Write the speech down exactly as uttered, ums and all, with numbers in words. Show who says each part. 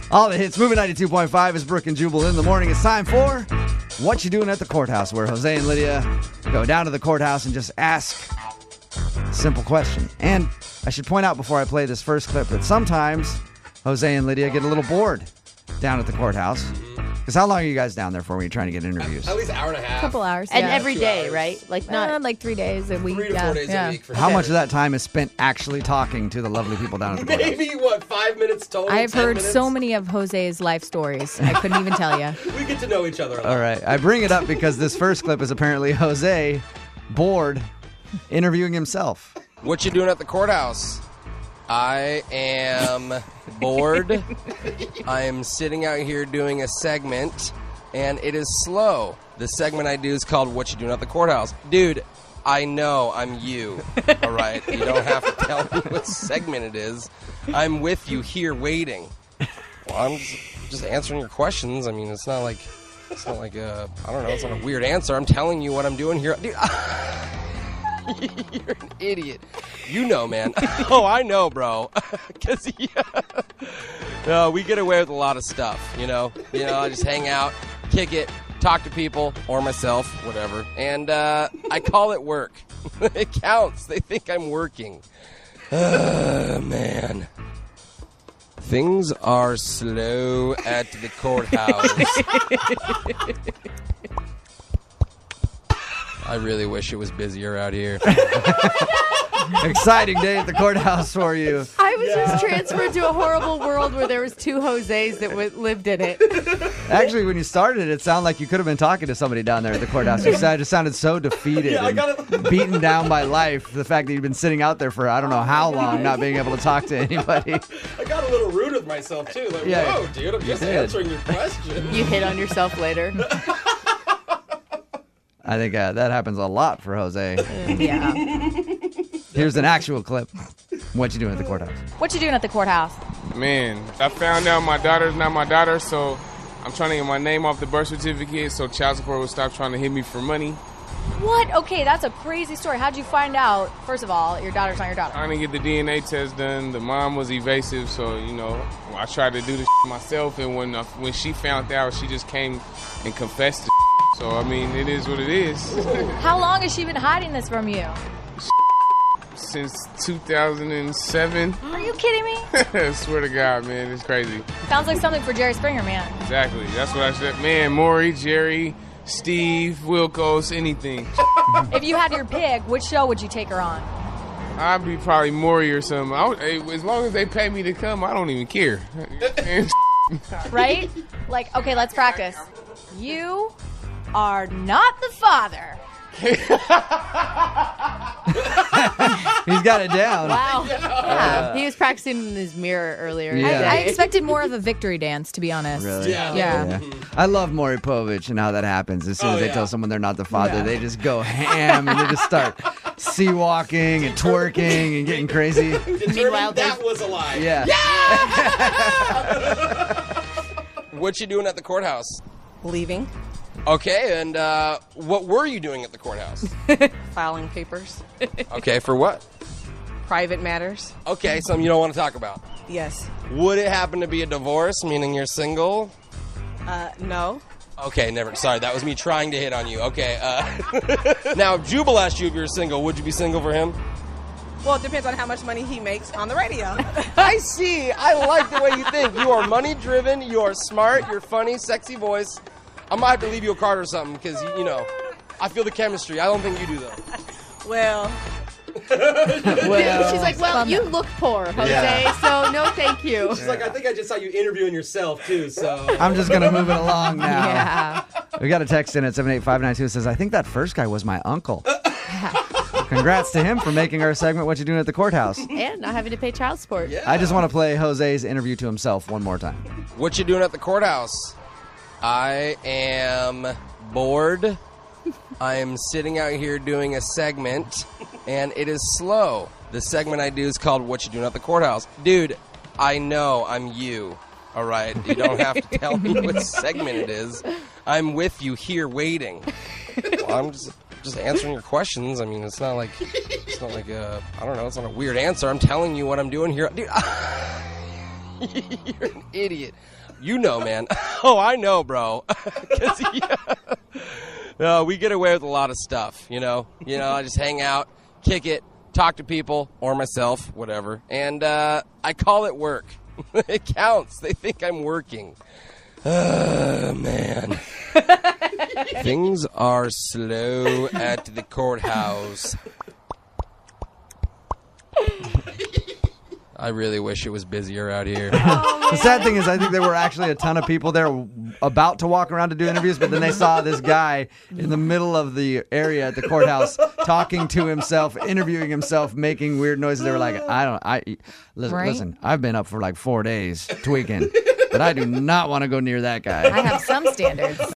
Speaker 1: All the hits. Movie ninety-two point five is Brooke and Jubal in the morning. It's time for What You Doing at the Courthouse, where Jose and Lydia go down to the courthouse and just ask a simple question. And I should point out before I play this first clip that sometimes Jose and Lydia get a little bored down at the courthouse. Because how long are you guys down there for when you're trying to get interviews?
Speaker 2: At least an hour and a half.
Speaker 3: A couple hours.
Speaker 4: And
Speaker 3: yeah.
Speaker 4: every
Speaker 2: Two
Speaker 4: day,
Speaker 2: hours.
Speaker 4: right? Like not
Speaker 3: Uh, like three days a week.
Speaker 2: Three to
Speaker 3: yeah.
Speaker 2: four days
Speaker 3: yeah.
Speaker 2: a week. For
Speaker 1: How
Speaker 2: sure.
Speaker 1: much of that time is spent actually talking to the lovely people down at the courthouse?
Speaker 2: Maybe, what, five minutes total?
Speaker 3: I've
Speaker 2: ten
Speaker 3: heard
Speaker 2: minutes?
Speaker 3: so many of Jose's life stories. I couldn't even tell you.
Speaker 2: We get to know each other a lot.
Speaker 1: All right. I bring it up because this first clip is apparently Jose bored interviewing himself.
Speaker 5: What you doing at the courthouse? I am bored. I am sitting out here doing a segment, and it is slow. The segment I do is called What You Doing at the Courthouse. Dude, I know I'm you, all right? You don't have to tell me what segment it is. I'm with you here waiting. Well, I'm just, just answering your questions. I mean, it's not like, it's not like a, I don't know, it's not a weird answer. I'm telling you what I'm doing here. Dude, you're an idiot. You know, man. Oh, I know, bro. Because yeah. No, we get away with a lot of stuff, you know? You know, I just hang out, kick it, talk to people, or myself, whatever. And uh, I call it work. It counts. They think I'm working. Uh, man. Things are slow at the courthouse. I really wish it was busier out here.
Speaker 1: Exciting day at the courthouse for you.
Speaker 4: I was just transferred to a horrible world where there was two Jose's that w- lived in it.
Speaker 1: Actually, when you started, it sounded like you could have been talking to somebody down there at the courthouse. You sounded, it sounded so defeated
Speaker 2: Yeah, I
Speaker 1: and
Speaker 2: gotta-
Speaker 1: beaten down by life. The fact that you've been sitting out there for I don't know how long, not being able to talk to anybody.
Speaker 2: I got a little rude with myself, too. Like,
Speaker 1: Yeah.
Speaker 2: whoa, dude, I'm just
Speaker 1: did.
Speaker 2: answering your question.
Speaker 4: You hit on yourself later.
Speaker 1: I think uh, that happens a lot for Jose.
Speaker 3: Yeah.
Speaker 1: Here's an actual clip. What you doing at the courthouse?
Speaker 3: What you doing at the courthouse?
Speaker 6: Man, I found out my daughter's not my daughter, so I'm trying to get my name off the birth certificate so child support will stop trying to hit me for money.
Speaker 3: What? Okay, that's a crazy story. How'd you find out, first of all, your daughter's not your daughter?
Speaker 6: Trying to get the D N A test done. The mom was evasive, so, you know, I tried to do this myself, and when, uh, when she found out, she just came and confessed to. So, I mean, it is what it is.
Speaker 3: How long has she been hiding this from you?
Speaker 6: Since two thousand seven.
Speaker 3: Are you kidding me?
Speaker 6: I swear to God, man, it's crazy.
Speaker 3: Sounds like something for Jerry Springer, man.
Speaker 6: Exactly. That's what I said. Man, Maury, Jerry, Steve, Wilkos, anything.
Speaker 3: If you had your pick, which show would you take her on?
Speaker 6: I'd be probably Maury or something. I would, hey, as long as they pay me to come, I don't even care.
Speaker 3: Right? Like, okay, let's practice. You are not the father.
Speaker 1: He's got it down.
Speaker 4: Wow. Yeah. He was practicing in his mirror earlier.
Speaker 1: Yeah.
Speaker 4: today.
Speaker 3: I expected more of a victory dance, to be honest.
Speaker 1: Really?
Speaker 2: Yeah.
Speaker 3: Yeah.
Speaker 1: I love Maury Povich and how that happens. As soon as
Speaker 2: Oh,
Speaker 1: they
Speaker 2: yeah.
Speaker 1: tell someone they're not the father, they just go ham and they just start sea walking and twerking and getting crazy.
Speaker 4: Meanwhile,
Speaker 2: that was a lie.
Speaker 1: Yeah.
Speaker 5: What you doing at the courthouse?
Speaker 7: Leaving,
Speaker 5: Okay, and uh, what were you doing at the courthouse?
Speaker 7: filing papers,
Speaker 5: Okay, for what?
Speaker 7: private matters.
Speaker 5: Okay, something you don't want to talk about.
Speaker 7: Yes.
Speaker 5: Would it happen to be a divorce, meaning you're single?
Speaker 7: Uh, no.
Speaker 5: Okay, never. Sorry, that was me trying to hit on you. Okay. Uh, now, if Jubal asked you if you were single, would you be single for him?
Speaker 7: Well, it depends on how much money he makes on the radio.
Speaker 5: I see. I like the way you think. You are money driven. You are smart. You're funny, sexy voice. I might have to leave you a card or something because, you know, I feel the chemistry. I don't think you do, though.
Speaker 7: Well,
Speaker 1: Well,
Speaker 4: She's like, well, you look poor, Jose,
Speaker 1: Yeah.
Speaker 4: so no thank you.
Speaker 2: She's like, I think I just saw you interviewing yourself, too, so.
Speaker 1: I'm just going to move it along now.
Speaker 3: Yeah.
Speaker 1: We got a text in at seven eight five nine two that says, I think that first guy was my uncle. Congrats to him for making our segment, What You Doing at the Courthouse.
Speaker 4: And not having to pay child support.
Speaker 2: Yeah.
Speaker 1: I just want to play Jose's interview to himself one more time.
Speaker 5: What you doing at the courthouse? I am bored. I am sitting out here doing a segment, and it is slow. The segment I do is called What You Doing at the Courthouse. Dude, I know I'm you, all right? You don't have to tell me what segment it is. I'm with you here waiting. Well, I'm just just answering your questions. I mean, it's not like, it's not like a, I don't know, it's not a weird answer. I'm telling you what I'm doing here. Dude, You're an idiot. You know, man. Oh, I know, bro. 'Cause, yeah. No, we get away with a lot of stuff, you know. You know, I just hang out, kick it, talk to people, or myself, whatever. And uh, I call it work. It counts. They think I'm working. Oh, man. Things are slow at the courthouse. I really wish it was busier out here.
Speaker 1: The sad thing is, I think there were actually a ton of people there about to walk around to do interviews, but then they saw this guy in the middle of the area at the courthouse talking to himself, interviewing himself, making weird noises. They were like, I don't, I, listen,
Speaker 4: Right?
Speaker 1: listen I've been up for like four days tweaking, but I do not want to go near that guy.
Speaker 4: I have some standards.